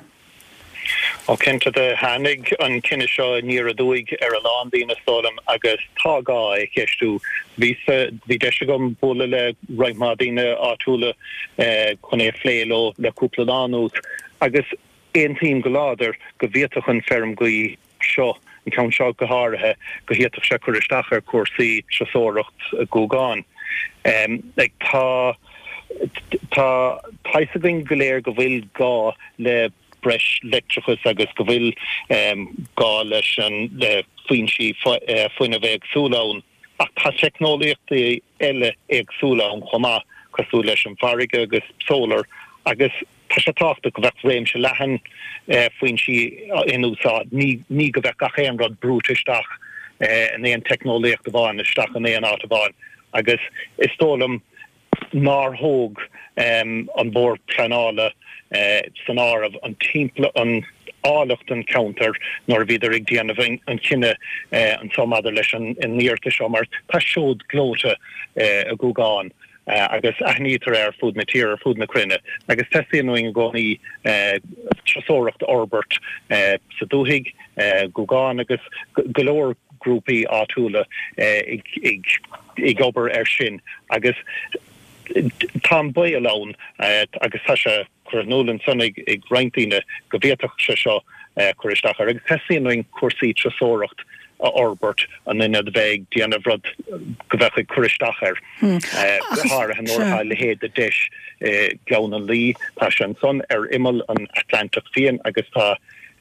O cinnte de hánig an cinenne seo níor a dúig ar a lán na stólam agus tágá ag ceistú hí de gom bóla le roiimádíine átúla chun é phléiló le cúpla anút agus éon tíim go láidir go bhíoach an ferm goí seo an ceann seo go háirithe go hiach se chuiristeach ar cuasaí seasóireacht gógáin. Ag tá taisaing go léir go bhfuil gá le breis letrachas agus go bhfuil gá leis an le faoinsí faoine bheith agsúlán ach tá technoliaachtaí eile agsúlán chomá cosú leis an farige agus solar agus tá sé táachta go bheith réim se lehan faoinsí in úsáid ní go bheith gach éon rud brútaisteach in éon technoliaachta bháin isteach an éon áta bháin agus is tólam nar hóg an bór planála san áramh an timpla an álacht an counter nor viidir ag déanamh an cinenne an somadidir leis an níorta seo mar tá seód glóte a gúgáin agus aithnítar ar fud na tír fud na crinne agus testíonúing gcónaí trasóireacht Orbert sa dúthaigh gúgáin agus golóir grúpaí átúla ag obair ar sin agus tá buí alón agus tá se chur nólan sannig ag reintíine go bhéach se seo chuiristeach agus tesíonúing cuasaí trasóireacht a Orbert an inna bheith déanamh rud go bheith chuiristeach ar thar an ortha le héad a deis glan an lí tá se an son ar imil an Atlantic féin agus tá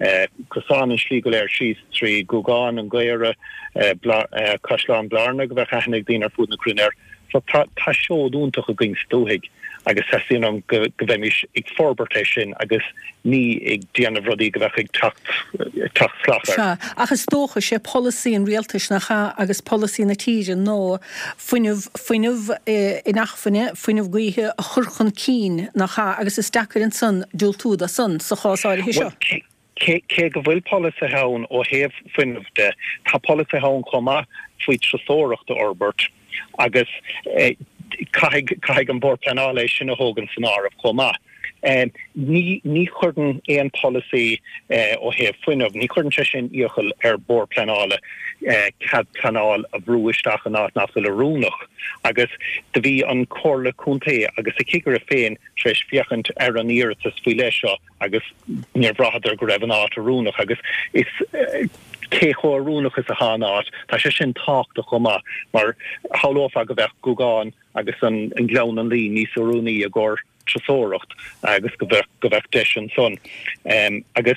Cosán an slígoléir síos trí Gúgáin an Gaire Caisleán Blarna go bheith chenig dín ar fud na crúnéir. So tá seo dúntaach a gin stóigh agus hesin an go bheimiis ag forbartéis sin agus ní ag déanamh rodí go bheith ag tacht slachar. Agus tócha sé policy an rialtas nach agus policy na tíre nó foiineh in achfanne foiineh gaithe a churchan cín nach agus is dachar an san dúiltúd a san sa chásáir hí seo. Cé go bhfuil policy hán ó héamh foiineh de tá policy hán chomá faoi trasóireacht a Orbert agus caiig an bord plenála sin a hógan san áramh chomá. Ní chuirden éon policy ó héamh foiineh, ní chuirden se sin íochail ar bord plenála cad plenáil a bhrúisteach an áit nach le rúnach agus de bhí an cóirla cúntaí agus a cigur a féin treis fiachant ar an íiritas faoi lei seo agus níor bhrahadar go raibh an áit a rúnach agus is cécho rúnach is a hánáit, tá sé sin tácht a chumá, mar hálófa go bheith Gúgáin agus an gleann an lí níos orúnaí a ggur trasóireacht agus go bheith deis an son. Agus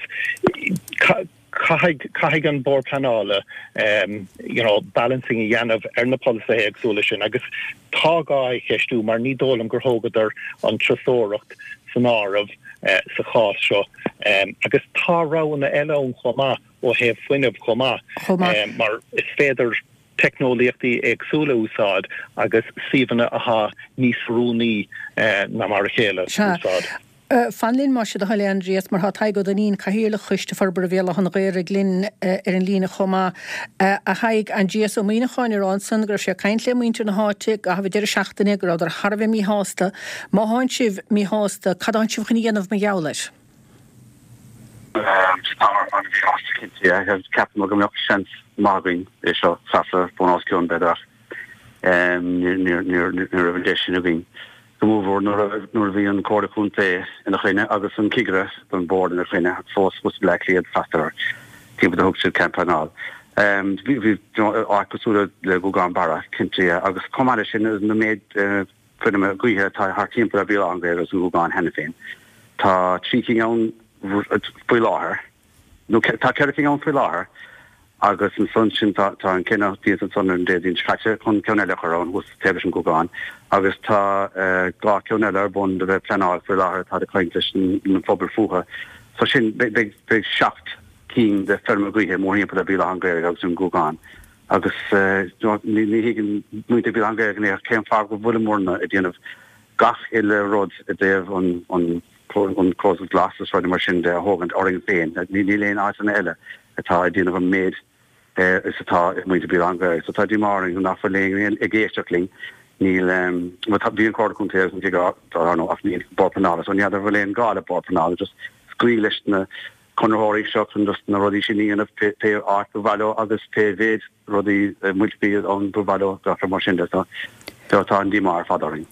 caiig an bord plenála balancing a dhéanamh ar na policy agsúla sin agus tágáid cheistú mar ní dólam gur thógadar an trasóireacht san áramh sa chás seo. Agus tárána eile chomá ó héamh foiineh chomá mar is féidir technoliaachtaí agsúla úsáid agus síomhanna atá níos rúnaí na mar chéile úsáid. Fanlín mar se a Halí Andreas mar hat go an íon cahéle chuiste farbar bhéle an réir glynn ar an lína chomá a haig an GS ó mína cháinir ansan gur sé caiint le muinte na háte a hafa deidir seachtainine gur ar Harbh mí hásta, má háin sibh mí hásta cadán sibh chuní dhéanamh me geallais. Captain go sin mágin is seo fasa bónásciún bedach ní revision a bhín. Gomóhór nuair bhí an códa chunta ina chuine agus an cigre don bord in a chuine fós was leicliad fastar tíbe a thugsid campánál. Bhí ácasúla le Gúgáin bara cinnte agus comáile sin na méid fuine gaithe tá thtíimp a bhí an gréir as an Gúgáin hena féin. Tá tríking an faoi láthair, tá ceirking an faoi láthair agus an son sin tá an cinena tí an son an déadín feitte chun ceanile churán hús tebis an Gúgáin agus tá gá ceanile ar bun de bheith plenáil faoi láthair tá de caiinteis an phobal fucha. So sin beag seacht cín de ferma gaithe mór híompa a bhí an gréir agus an Gúgáin. Agus ní higann muinte bhí an gréir gnéir céim fá go bhfuil mórna a dhéanamh gach ile rud a déobh an close glasses for the machine de hogant oring pain ní léon áit an eile atá díanamh an méid is atá muinte bí an gréir. So tá dí maring nach forléing a géisteachling níl bhí an códa chunta an gá ach níl borpanála, so níidir bhfuil gála borpanála just scrí leis na chunairí seo an just na rodí sin íanamh pe art bhvaló agus pe bhéad rodí muilbí an bhvaló gachar mar sin tá an dímar fadaring.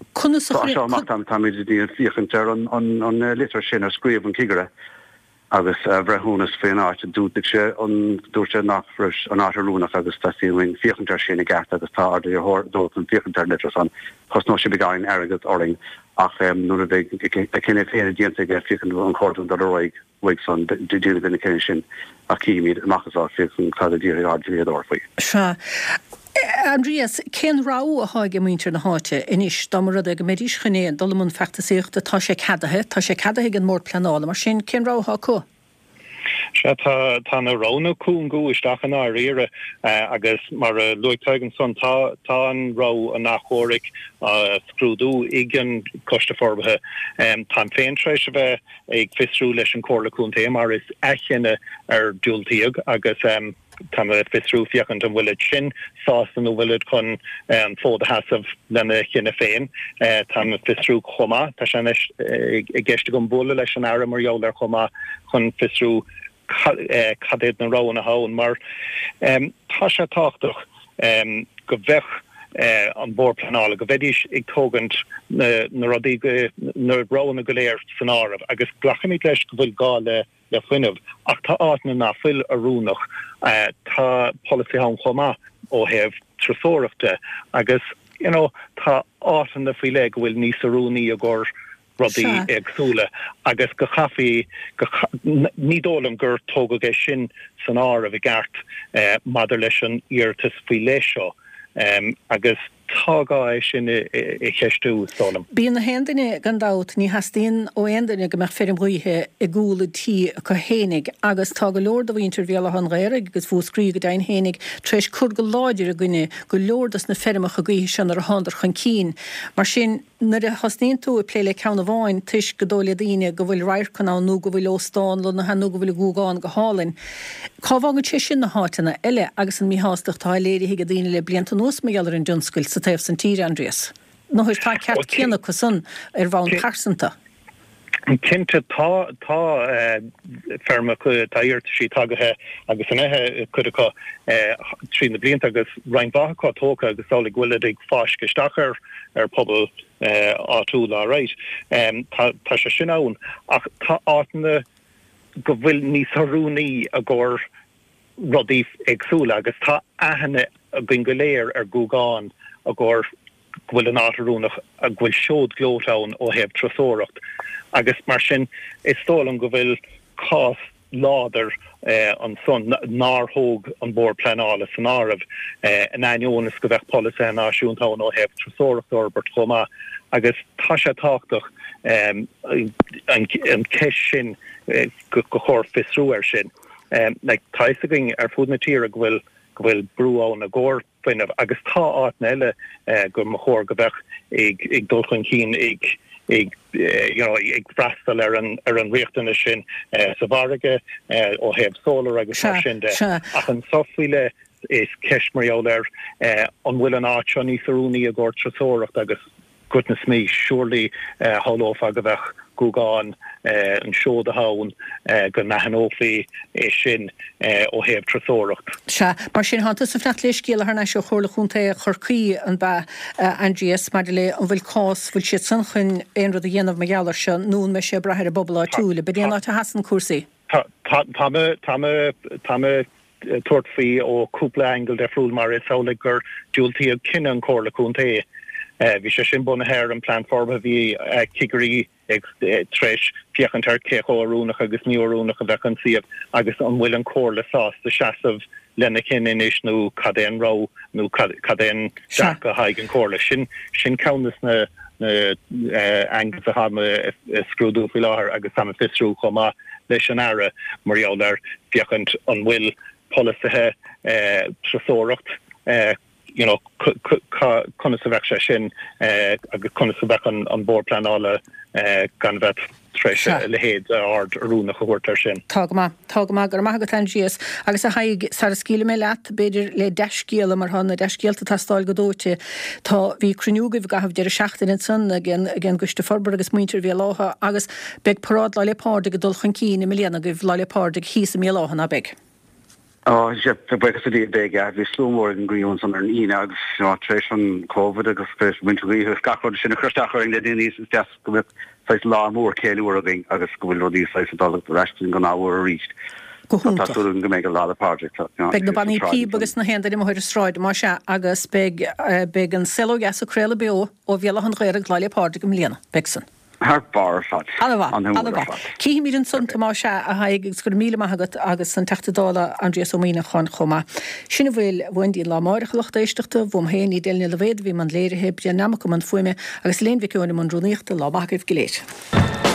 Táid dí an fiochantar an litar sin ar scríomh an cigre agus bhrethúnas féin áit a dúteach sé an dúirte nach fris an átarúnach agus táíhain fiochantar sin a gceart agus tá ardí dó an fiochantar litras an chusnó sé begáin airgad oring ach nuair a cinenne féna díanta a fiochan an chóún do roiig san dúna gona cinine sin a cíimiid amachchasá fiochan cad a ddíir ardíad orfaí. Andreas, cén rá a háige muintir na háte inis dámarad ag médís chunéan dolamún fechta síochta tá sé cadathe an mór plenála mar sin cén ráthá có? Se tá na rána cún gúisteach an áíire agus mar luigteigen son tá an rá a nachchóric scrúdú igen costa forbathe tá féintrééis bheith ag fisrú leis an cóla cúnta mar is echéine ar dúiltíag agus tá fisrú fiachant an bhfuilid sin sásan ó bhfuilid chun fóda hasamh lena chinna féin tá fisrú chomá tá sin i gceiste go bóla leis an air mar jolar chomá chun fisrú cadéad na ráin a hán mar tá sé táchtach go bheith an bord plenála go bheitís ag tógant na rodí na ráin a go léir san áramh agus glachamid leis go bhfuil gá le fuineh ach tá áitna na fuil a rúnach tá policy hán chomá ó hebh trasóireachta agus tá áitan na fuile go bhfuil níos a rúnaí a gur rudí agsúla agus go chafií nídólam gur tóga sin san ára bhí gart madidir leis an iartas faoi leisio agus tágá sin I cheistú sólam. Bíon na hendaine gandát ní hastíon ó endaine go meach ferrim ruíthe I gúla tí go hénig agus tá go leor do bhíntar bhéala an réir agus fú scrí go dain hénig treis cur go láidir a gine go leordas na ferrimach a gaí sin ar handar chun cín. Mar sin nar a hastíon tú I pléile ceanna bháin tuis go dóla daine go bhfuil rair chun nó go bhfuil óstán le na hanú go bhfuil gúgáin go hálinn. Cábhagan sé sin na hátainna eile agus an míháisteach tá léirí hiige daine le blianta nuas me gealar an dúnscoil sa taobh san tír Andreas. No is tá ceart céanna chusan bhán carsanta. Cinnte tá ferma chu táirt sí tagathe agus an éthe chuideá trí na blianta agus reinbhaá tóca agus sála ghfuile ag fáisce stachar ar pobl áú lá réit. Tá se sin ann ach tá átainna go bhfuil níos thorúnaí a ggur rodí agsúla agus tá aithne a gin go léir ar gúgáin a ggur bhfuil an átarúnach a bhfuil seód glótán ó hebh trasóireacht. Agus mar sin is tólam go bhfuil cás láder an son nárthóg an bór plenála san áramh an ainiónas go bheith policy náisiúntáin ó hebh trasóireacht orbert chomá agus tá sé táchtach an ceis sin go chóir fisrú ar sin. Taisaging ar fud na tíre go bhfuil brúán a ggóir fuineh agus tá áitna eile gur mo chóir go bheith ag dulchan cín ag freistal ar an riachtainna sin sa bharige ó hebh sólar agus sin de ach an sofuile is ceismariol ar an bhfuil an áit an níosarúnaí a ggur trasóireacht agus goodness me surely hallóf a go bheith gúgáin an seód a hán go mehanófaí sin ó hebh trasóireacht. Se mar sin hananta sa fnecht leis céile ar na seo chóirla chunta chorcaí an ba Andreas mar le an bhfuil cás bhfuil siad san chun éon rud a dhéanamh me geallar se nún me sé brathir a bobbal túla, be déanana tá hasan cuasaí. Tá tuairtfaí ó cúpla angel de friúil mar is saola gur dúiltaí cinenne an cóirla chunta. Vi sé sin buna hair an plan forma vi kigurí treis fiachantar cechoúnach agus níorúnach a bheith an siad agus an bhfuil an cór le sás de seaamh lenne cin inis nó cadén rá nó cadén seach a haig an cóirla sin ceannas na angus a ha scrúdú fi láthir agus sam fisrú chomá leis an ara marall ar fiachant an bhfuil polithe trasóireacht kunna sa bheith sin agus kunna sa bheith an bór plenála gan bheith treis le héad ard arúnach a bhirtar sin. Tágama gur maithagat Andreas agus a haig sa scíle mé leat beidir le deiscéala mar hanna deiscéalta tastáil go dóite tá bhí cruniúgah gahabh dear seachtain san gin guiste forbar agus muintir bhí látha agus beag parád lá lepáirdig go dulchan cína milliana go bh lá lepáirdig hísa mé láhanna beag. Te bregus dé beg vi slómór an gríún an an íine agus treéis an COVID agus winterí gachar sin chustachar le déní de go feis lá mór céúar agin agus go bhfuil rodí feis dal restin gan áhar a ríist. Go mé a lá project. Beg na banní pí agus na hendaí moir stráid mar se agus beg an selo gas a créile be ó bhéla an réir gláile páirde go mlíana Begson. Har bar fat. Cí mí an sun má se a haig gur míle maigat agus an teachtadála Andreas O'Mína chun chomá. Sinna bhfuil bhaindíon lá máiricha lecht éisteachta bhm héanaí déilne le bhéad bhí man léirithe bia namach man fuime agus léon bhíceúna man rúnaíochta lá maithah go léir.